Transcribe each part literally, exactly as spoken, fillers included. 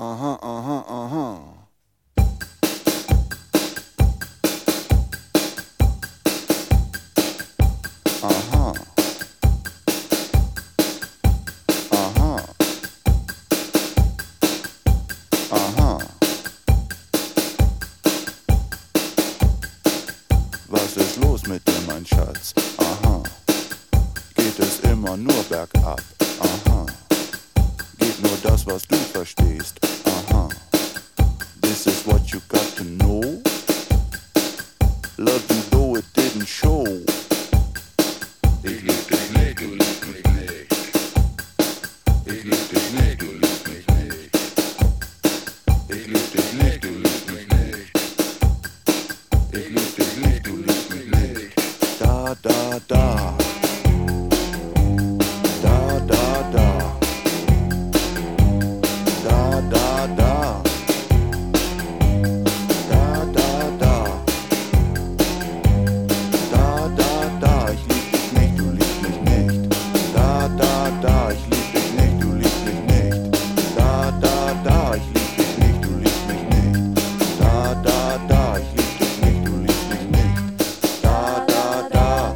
Aha, aha, aha. Aha. Aha. Aha. Was ist los mit dir, mein Schatz? Aha. Geht es immer nur bergab? Aha. Geht nur das, was du verstehst? Aha. This is what you got to know. Love you though it didn't show. Ich lieb dich nicht, du liebst mich nicht. Ich lieb dich nicht, du liebst mich nicht. Ich lieb dich nicht, du liebst mich nicht. Ich lieb dich nicht, du liebst mich nicht. Da, da, da. Da, da, da. Da, da, da. Da, da, da. Da, da, da. Ich lieb dich nicht, du liebst mich nicht. Da, da, da. Ich lieb dich nicht, du liebst mich nicht. Da, da, da. Ich lieb dich nicht, du liebst mich nicht. Da, da, da. Ich lieb dich nicht, du liebst mich nicht. Da, da, da.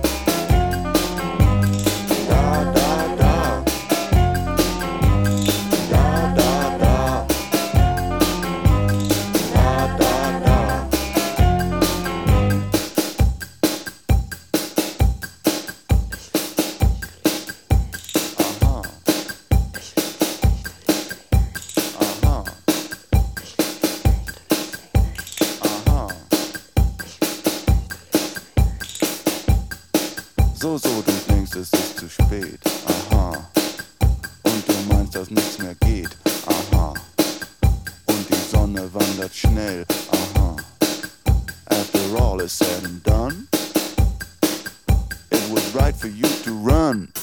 Da, da, da. Da, da, da. Da, da, da. Aha. Aha. Aha. So, so, du denkst, es ist zu spät. Aha. Und du meinst, dass nichts mehr geht. Aha. Und die Sonne wandert schnell. Aha. After all is said and done, it was right for you to run.